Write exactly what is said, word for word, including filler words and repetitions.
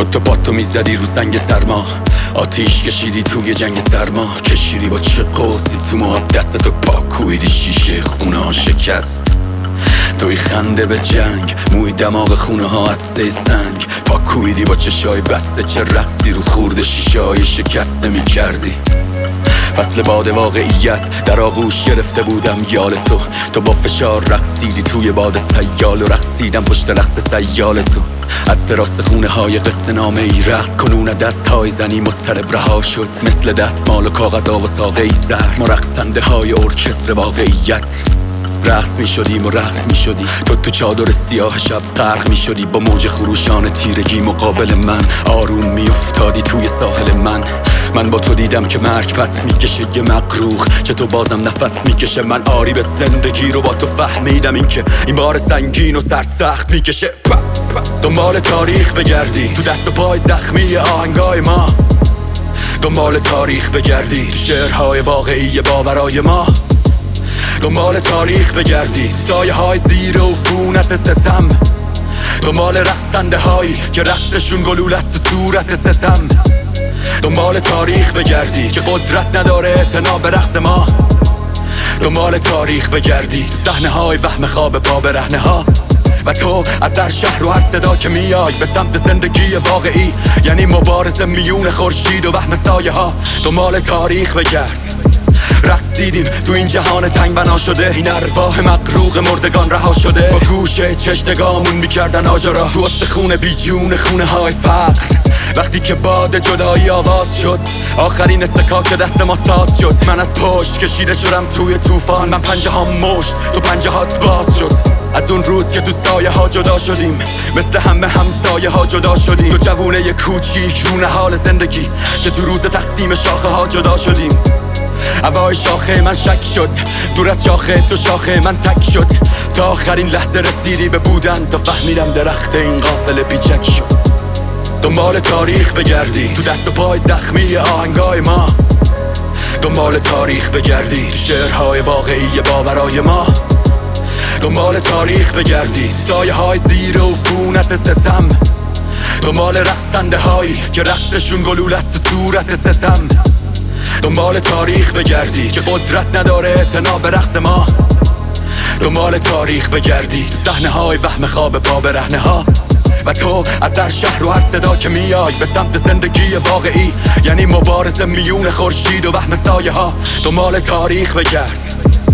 دوتا باتو میزدی رو سنگ سرما، آتیش کشیدی توی جنگ سرما، کشیدی با چه قوسی تو ما، دستتو پاکویدی شیشه خونه ها شکست. توی خنده به جنگ، موی دماغ خونه ها عطسه سنگ، پاکویدی با چشای بسته، چه رقصی رو خورده شیشه های شکسته می کردی. فصل باد واقعیت در آغوش گرفته بودم یال تو، تو با فشار رقصیدی توی باد سیال و رقصیدم پشت رقص سیال تو. از تراس خونه های قصه نامه ای رقص کنون دست های زنی مضطرب رها شد، مثل دستمال و کاغذا و ساقه ای زهر، ما رقصنده های ارکستر واقعیت. رقص می شدیم و رقص می شدی تو تو چادر سیاه شب غرق می شدی، با موج خروشان تیرگی مقابل من آروم می افتادی توی ساحل من. من با تو دیدم که مرگ پس می کشه یه مقروخ، چه تو بازم نفس می کشه. من آری به زندگی رو با تو فهمیدم، این که این بار سنگین و سرسخت می کشه. دنبال تاریخ بگردی تو دست و پای زخمی آهنگای ما، دنبال تاریخ بگردی تو شعرهای واقعی باورای ما، دنبال تاریخ بگردی سایه های زیر و عفونت ستم، دنبال رقصنده هایی که رقصشون گلول است تو صورت ستم، دنبال تاریخ بگردی که قدرت نداره اعتنا به رقص ما، دنبال تاریخ بگردی تو صحنه های وهم خواب پا برهنه ها. و تو از هر شهر و هر صدا که میای به سمت زندگی واقعی، یعنی مبارزه میون خورشید و وهم سایه ها، دنبال تاریخ بگرد. رقصیدیم تو این جهان تنگ بنا شده، این ارواح مغروق مردگان رها شده، با گوشه چش نگامون میکردن آجرا تو استخونه بی جون خونه های فقر. وقتی که باد جدایی آواز شد، آخرین استکاک دست ما ساز شد، من از پشت کشیده شدم توی طوفان، من پنجه ها مشت تو پنجه هات باز شد. از اون روز که تو سایه ها جدا شدیم، مثل همه همسایه ها جدا شدیم، تو جوونه کوچیک رونه حال زندگی که تو روز تقسیم شاخه ها جدا شدیم. هوای شاخه من شک شد، دور از شاخه تو شاخه من تک شد، تا آخرین لحظه رسیدی به بودن، تا فهمیدم درخت این قافله بیچک شد. دنبال تاریخ بگردی تو دست و پای زخمی آهنگای ما، دنبال تاریخ بگردی تو شعرهای واقعی باورای ما، دنبال تاریخ بگردی سایه های زیر و عفونت ستم، دنبال رقصنده هایی که رقصشون گلول است تو صورت ستم، دنبال تاریخ بگردی که قدرت نداره اعتنا به رقص ما، دنبال تاریخ بگردی تو صحنه های وهم خواب پا برهنه ها. و تو از هر شهر و هر صدا که میای به سمت زندگی واقعی، یعنی مبارزه میون خورشید و وهم سایه ها، دنبال تاریخ بگرد.